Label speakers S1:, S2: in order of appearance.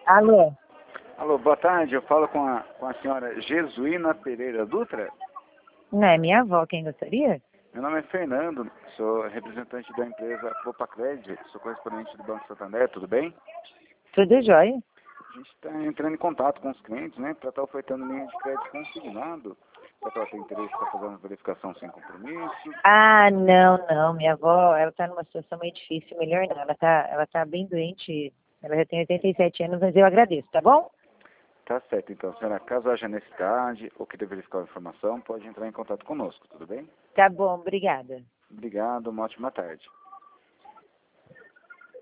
S1: Alô?
S2: Alô, boa tarde. Eu falo com a senhora Jesuína Pereira Dutra.
S1: Não é minha avó, quem gostaria?
S2: Meu nome é Fernando, sou representante da empresa Copacred, sou correspondente do Banco Santander, tudo bem?
S1: Tudo jóia.
S2: A gente está entrando em contato com os clientes, né, para estar ofertando linha de crédito consignado, para que ela tenha interesse para fazer uma verificação sem compromisso.
S1: Ah, não, minha avó, ela tá numa situação meio difícil, melhor não, ela tá bem doente, ela já tem 87 anos, mas eu agradeço, tá bom?
S2: Tá certo, então, senhora, caso haja necessidade ou queira verificar a informação, pode entrar em contato conosco, tudo bem?
S1: Tá bom, obrigada.
S2: Obrigado, uma ótima tarde.